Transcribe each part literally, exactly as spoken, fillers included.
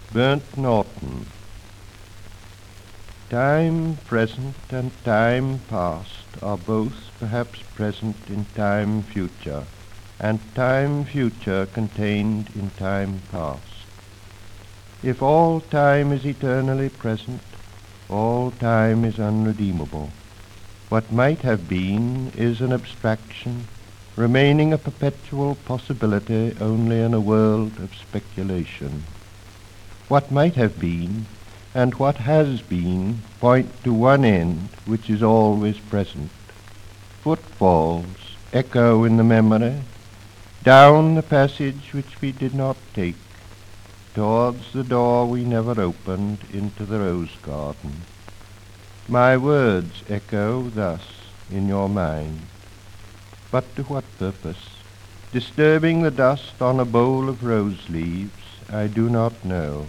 Burnt Norton. Time present and time past are both perhaps present in time future, and time future contained in time past. If all time is eternally present, all time is unredeemable. What might have been is an abstraction, remaining a perpetual possibility only in a world of speculation. What might have been and what has been point to one end which is always present. Footfalls echo in the memory, down the passage which we did not take, towards the door we never opened into the rose garden. My words echo thus in your mind. But to what purpose? Disturbing the dust on a bowl of rose leaves, I do not know.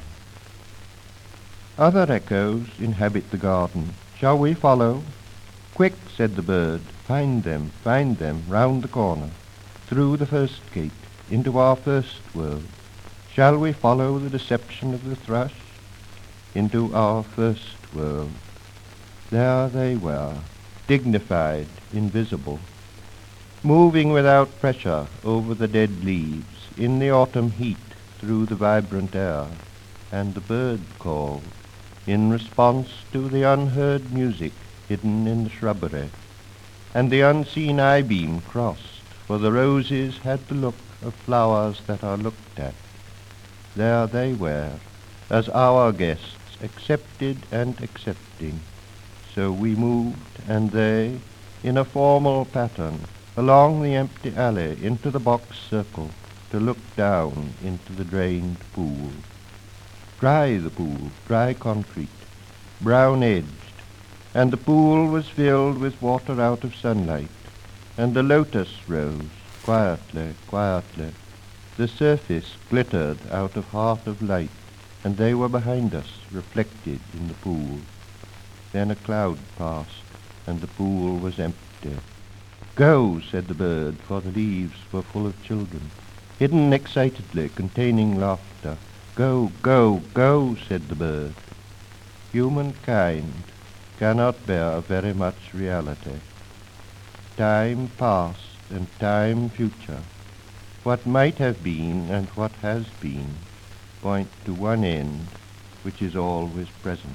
Other echoes inhabit the garden. Shall we follow? Quick, said the bird, find them, find them, round the corner, through the first gate, into our first world. Shall we follow the deception of the thrush? Into our first world. There they were, dignified, invisible, moving without pressure over the dead leaves, in the autumn heat, through the vibrant air, and the bird called, in response to the unheard music hidden in the shrubbery, and the unseen eye-beam crossed, for the roses had the look of flowers that are looked at. There they were, as our guests, accepted and accepting. So we moved, and they, in a formal pattern, along the empty alley into the box circle, to look down into the drained pool. Dry the pool, dry concrete, brown-edged, and the pool was filled with water out of sunlight, and the lotus rose, quietly, quietly. The surface glittered out of heart of light, and they were behind us, reflected in the pool. Then a cloud passed, and the pool was empty. Go, said the bird, for the leaves were full of children, hidden excitedly, containing laughter. Go, go, go, said the bird. Humankind cannot bear very much reality. Time past and time future, what might have been and what has been, point to one end which is always present.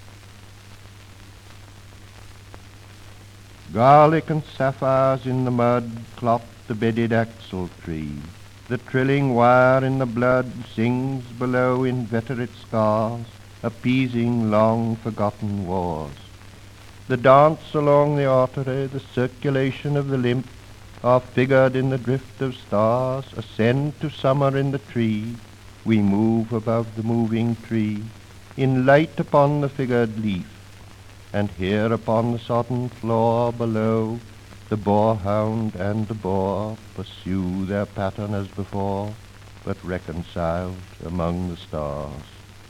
Garlic and sapphires in the mud clot the bedded axle tree. The trilling wire in the blood sings below inveterate scars, appeasing long-forgotten wars. The dance along the artery, the circulation of the lymph, are figured in the drift of stars, ascend to summer in the tree. We move above the moving tree, in light upon the figured leaf, and here upon the sodden floor below, the boarhound and the boar pursue their pattern as before, but reconciled among the stars.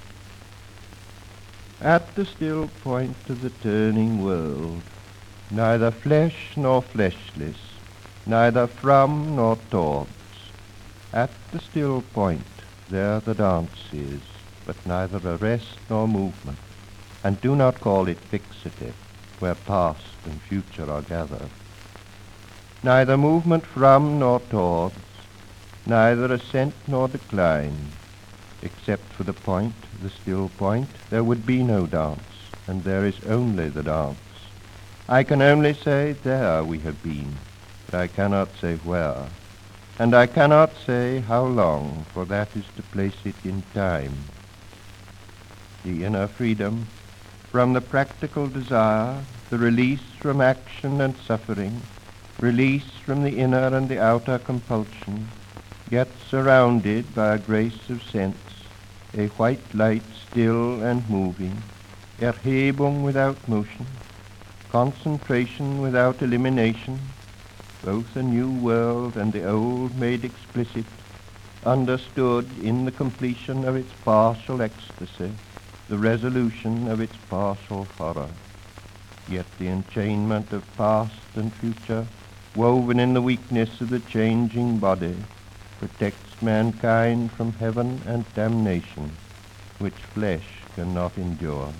At the still point of the turning world, neither flesh nor fleshless, neither from nor towards, at the still point there the dance is, but neither arrest nor movement, and do not call it fixity, where past and future are gathered. Neither movement from nor towards, neither ascent nor decline. Except for the point, the still point, there would be no dance, and there is only the dance. I can only say there we have been, but I cannot say where, and I cannot say how long, for that is to place it in time. The inner freedom, from the practical desire, the release from action and suffering, release from the inner and the outer compulsion, yet surrounded by a grace of sense, a white light still and moving, Erhebung without motion, concentration without elimination, both a new world and the old made explicit, understood in the completion of its partial ecstasy, the resolution of its partial horror. Yet the enchainment of past and future, woven in the weakness of the changing body, protects mankind from heaven and damnation, which flesh cannot endure.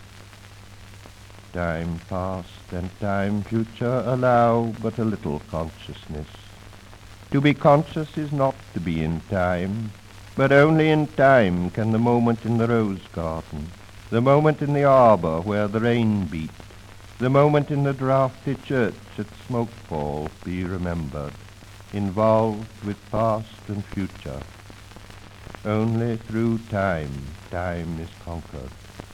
Time past and time future allow but a little consciousness. To be conscious is not to be in time, but only in time can the moment in the rose garden, the moment in the arbour where the rain beat, the moment in the draughty church at Smokefall be remembered, involved with past and future. Only through time, time is conquered.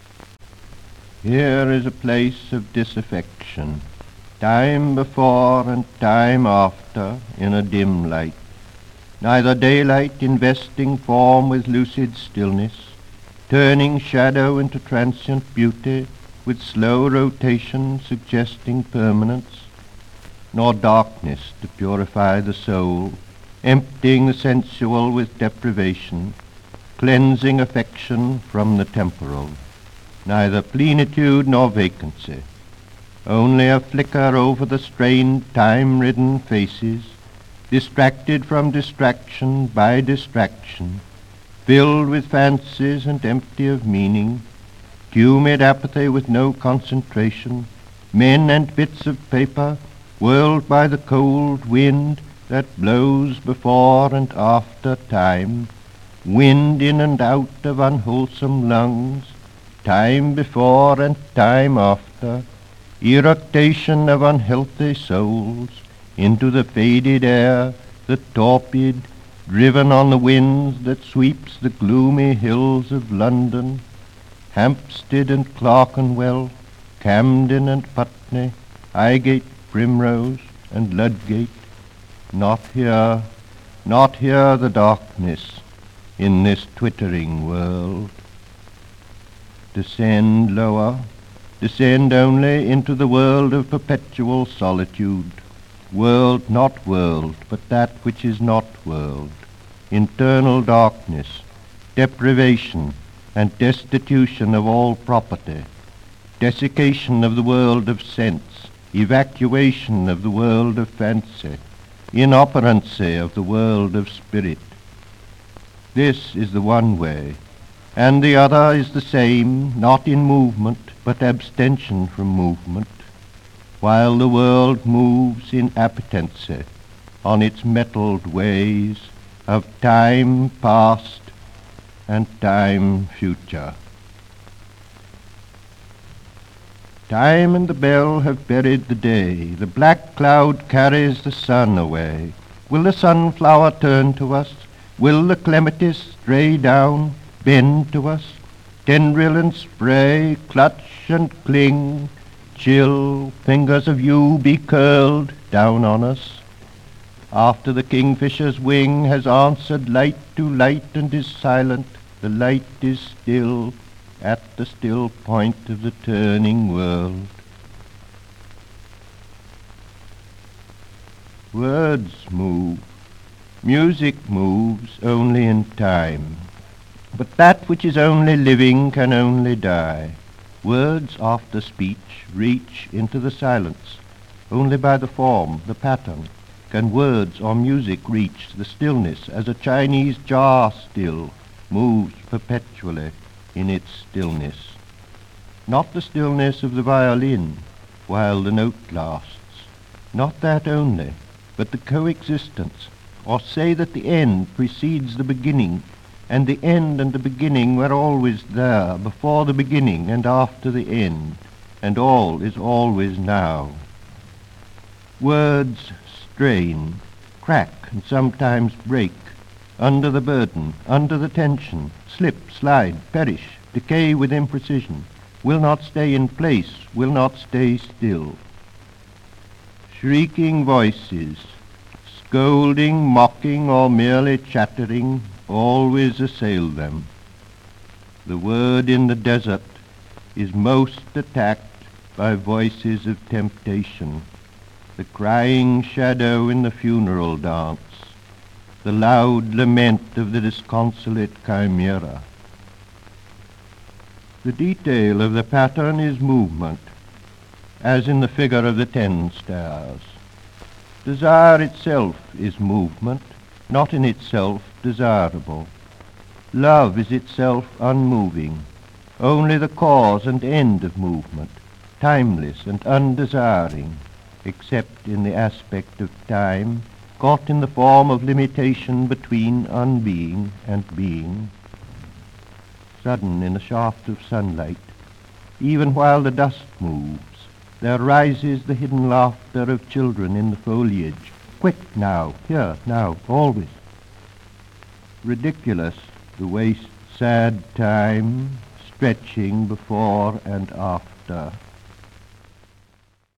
Here is a place of disaffection, time before and time after in a dim light, neither daylight investing form with lucid stillness, turning shadow into transient beauty with slow rotation suggesting permanence, nor darkness to purify the soul, emptying the sensual with deprivation, cleansing affection from the temporal, neither plenitude nor vacancy, only a flicker over the strained time-ridden faces, distracted from distraction by distraction, filled with fancies and empty of meaning, humid apathy with no concentration, men and bits of paper, whirled by the cold wind that blows before and after time, wind in and out of unwholesome lungs, time before and time after, eructation of unhealthy souls into the faded air, the torpid, driven on the winds that sweeps the gloomy hills of London, Hampstead and Clerkenwell, Camden and Putney, Highgate, Primrose and Ludgate. Not here, not here the darkness in this twittering world. Descend lower, descend only into the world of perpetual solitude, world not world, but that which is not world, internal darkness, deprivation and destitution of all property, desiccation of the world of sense, evacuation of the world of fancy, inoperancy of the world of spirit. This is the one way, and the other is the same, not in movement, but abstention from movement, while the world moves in appetency on its metalled ways of time past and time future. Time and the bell have buried the day, the black cloud carries the sun away. Will the sunflower turn to us? Will the clematis stray down, bend to us? Tendril and spray clutch and cling, chill fingers of you be curled down on us. After the kingfisher's wing has answered light to light and is silent, the light is still at the still point of the turning world. Words move, music moves only in time, but that which is only living can only die. Words after speech reach into the silence. Only by the form, the pattern, can words or music reach the stillness as a Chinese jar still moves perpetually in its stillness. Not the stillness of the violin while the note lasts, not that only, but the coexistence, or say that the end precedes the beginning, and the end and the beginning were always there, before the beginning and after the end, and all is always now. Words strain, crack, and sometimes break, under the burden, under the tension, slip, slide, perish, decay with imprecision, will not stay in place, will not stay still. Shrieking voices, scolding, mocking, or merely chattering, always assail them. The word in the desert is most attacked by voices of temptation, the crying shadow in the funeral dance, the loud lament of the disconsolate chimera. The detail of the pattern is movement, as in the figure of the ten stars. Desire itself is movement, not in itself desirable. Love is itself unmoving, only the cause and end of movement, timeless and undesiring, except in the aspect of time, caught in the form of limitation between unbeing and being. Sudden in a shaft of sunlight, even while the dust moves, there rises the hidden laughter of children in the foliage. Quick now, here, now, always. Ridiculous, the waste sad time, stretching before and after.